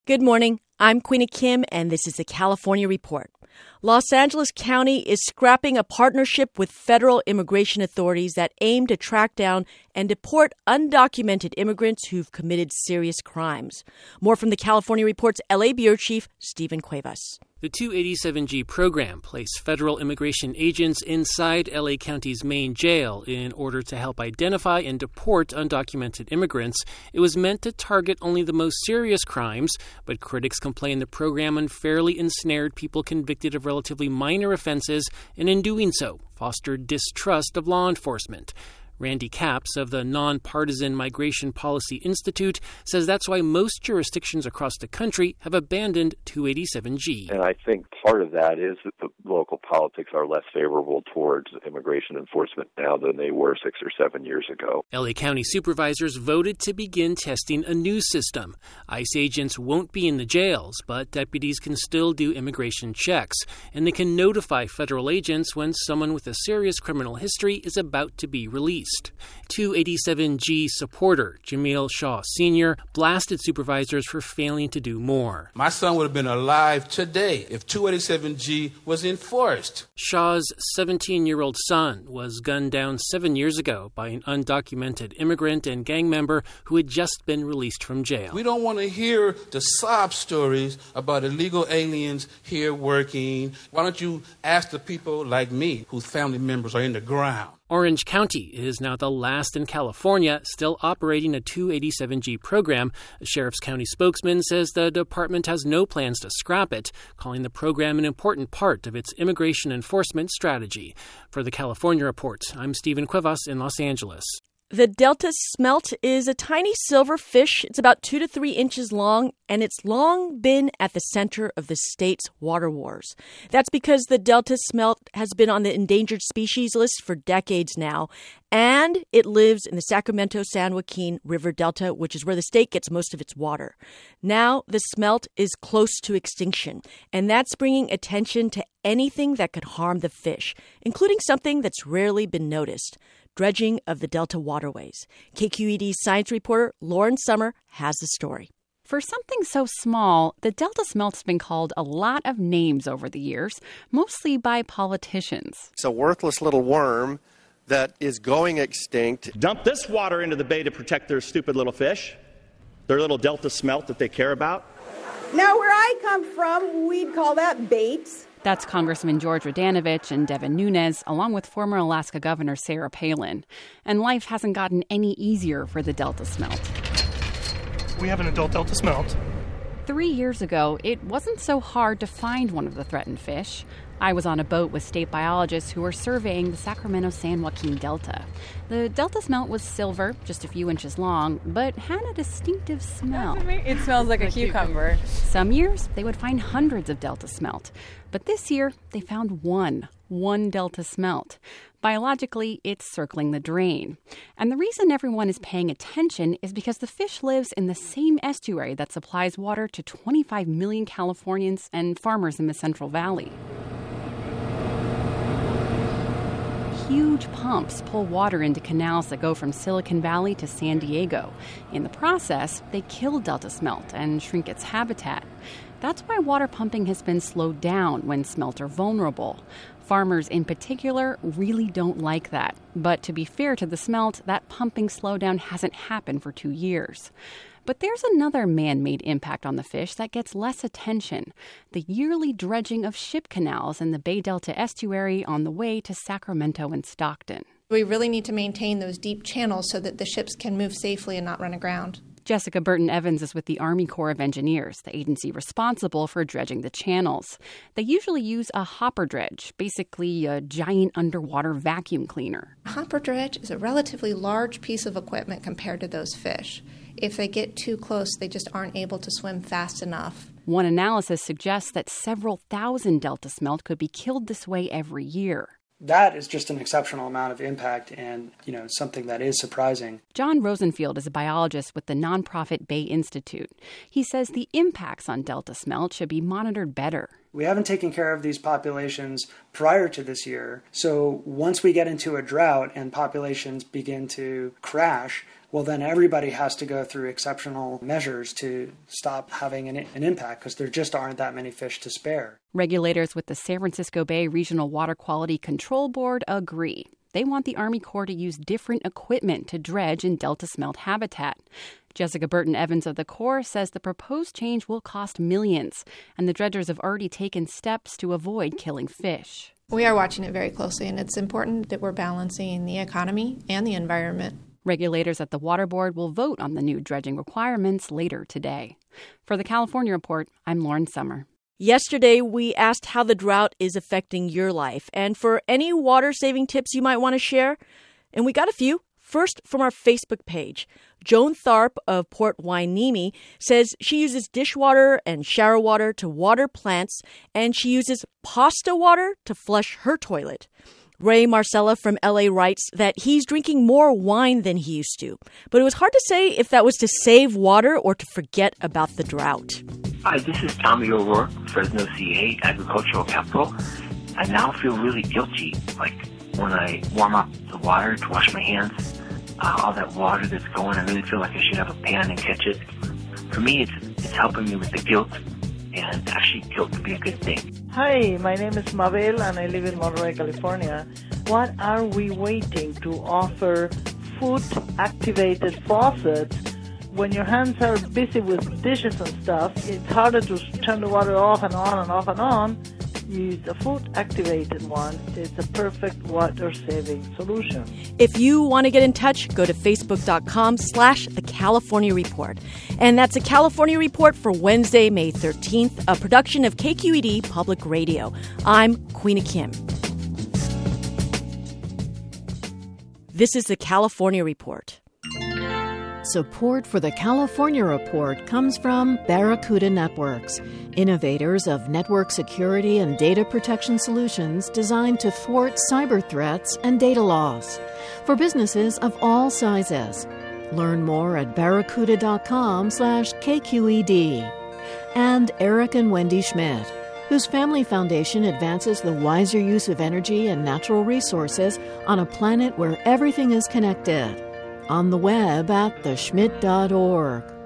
Good morning. I'm Queena Kim, and this is the California Report. Los Angeles County is scrapping a partnership with federal immigration authorities that aim to track down and deport undocumented immigrants who've committed serious crimes. More from the California Report's LA Bureau Chief, Stephen Cuevas. The 287G program placed federal immigration agents inside LA County's main jail in order to help identify and deport undocumented immigrants. It was meant to target only the most serious crimes, but critics complain the program unfairly ensnared people convicted of relatively minor offenses and in doing so fostered distrust of law enforcement. Randy Capps of the Nonpartisan Migration Policy Institute says that's why most jurisdictions across the country have abandoned 287G. And I think part of that is that the local politics are less favorable towards immigration enforcement now than they were 6 or 7 years ago. LA County supervisors voted to begin testing a new system. ICE agents won't be in the jails, but deputies can still do immigration checks, and they can notify federal agents when someone with a serious criminal history is about to be released. 287G supporter Jamil Shaw Sr. blasted supervisors for failing to do more. My son would have been alive today if 287G was enforced. Shaw's 17-year-old son was gunned down 7 years ago by an undocumented immigrant and gang member who had just been released from jail. We don't want to hear the sob stories about illegal aliens here working. Why don't you ask the people like me whose family members are in the ground? Orange County is now the last in California still operating a 287G program. A Sheriff's County spokesman says the department has no plans to scrap it, calling the program an important part of its immigration enforcement strategy. For the California Report, I'm Stephen Cuevas in Los Angeles. The Delta smelt is a tiny silver fish. It's about 2 to 3 inches long, and it's long been at the center of the state's water wars. That's because the Delta smelt has been on the endangered species list for decades now, and it lives in the Sacramento-San Joaquin River Delta, which is where the state gets most of its water. Now, the smelt is close to extinction, and that's bringing attention to anything that could harm the fish, including something that's rarely been noticed: dredging of the Delta waterways. KQED science reporter Lauren Summer has the story. For something so small, the Delta smelt's been called a lot of names over the years, mostly by politicians. It's a worthless little worm that is going extinct. Dump this water into the bay to protect their stupid little fish, their little Delta smelt that they care about. Now, where I come from, we'd call that bait. That's Congressman George Radanovich and Devin Nunes, along with former Alaska Governor Sarah Palin. And life hasn't gotten any easier for the Delta smelt. We have an adult Delta smelt. 3 years ago, it wasn't so hard to find one of the threatened fish. I was on a boat with state biologists who were surveying the Sacramento-San Joaquin Delta. The Delta smelt was silver, just a few inches long, but had a distinctive smell. It smells like a cucumber. Some years, they would find hundreds of Delta smelt. But this year, they found one Delta smelt. Biologically, it's circling the drain. And the reason everyone is paying attention is because the fish lives in the same estuary that supplies water to 25 million Californians and farmers in the Central Valley. Huge pumps pull water into canals that go from Silicon Valley to San Diego. In the process, they kill Delta smelt and shrink its habitat. That's why water pumping has been slowed down when smelt are vulnerable. Farmers in particular really don't like that. But to be fair to the smelt, that pumping slowdown hasn't happened for 2 years. But there's another man-made impact on the fish that gets less attention: the yearly dredging of ship canals in the Bay Delta estuary on the way to Sacramento and Stockton. We really need to maintain those deep channels so that the ships can move safely and not run aground. Jessica Burton Evans is with the Army Corps of Engineers, the agency responsible for dredging the channels. They usually use a hopper dredge, basically a giant underwater vacuum cleaner. A hopper dredge is a relatively large piece of equipment compared to those fish. If they get too close, they just aren't able to swim fast enough. One analysis suggests that several thousand Delta smelt could be killed this way every year. That is just an exceptional amount of impact and, something that is surprising. John Rosenfield is a biologist with the nonprofit Bay Institute. He says the impacts on Delta smelt should be monitored better. We haven't taken care of these populations prior to this year. So once we get into a drought and populations begin to crash, well, then everybody has to go through exceptional measures to stop having an impact because there just aren't that many fish to spare. Regulators with the San Francisco Bay Regional Water Quality Control Board agree. They want the Army Corps to use different equipment to dredge in Delta smelt habitat. Jessica Burton Evans of the Corps says the proposed change will cost millions, and the dredgers have already taken steps to avoid killing fish. We are watching it very closely, and it's important that we're balancing the economy and the environment. Regulators at the Water Board will vote on the new dredging requirements later today. For the California Report, I'm Lauren Summer. Yesterday, we asked how the drought is affecting your life, and for any water-saving tips you might want to share, and we got a few. First, from our Facebook page, Joan Tharp of Port Hueneme says she uses dishwater and shower water to water plants, and she uses pasta water to flush her toilet. Ray Marcella from LA writes that he's drinking more wine than he used to, but it was hard to say if that was to save water or to forget about the drought. Hi, this is Tommy O'Rourke, Fresno CA, agricultural capital. I now feel really guilty, like when I warm up the water to wash my hands, all that water that's going, I really feel like I should have a pan and catch it. For me, it's helping me with the guilt, and actually guilt can be a good thing. Hi, my name is Mabel, and I live in Monterey, California. What are we waiting to offer food-activated faucets? When your hands are busy with dishes and stuff, it's harder to turn the water off and on and off and on. Use a food-activated one. It's a perfect water-saving solution. If you want to get in touch, go to facebook.com/The California Report. And that's a California Report for Wednesday, May 13th, a production of KQED Public Radio. I'm Queena Kim. This is the California Report. Support for the California Report comes from Barracuda Networks, innovators of network security and data protection solutions designed to thwart cyber threats and data loss for businesses of all sizes. Learn more at barracuda.com/KQED. And Eric and Wendy Schmidt, whose family foundation advances the wiser use of energy and natural resources on a planet where everything is connected. On the web at theschmidt.org.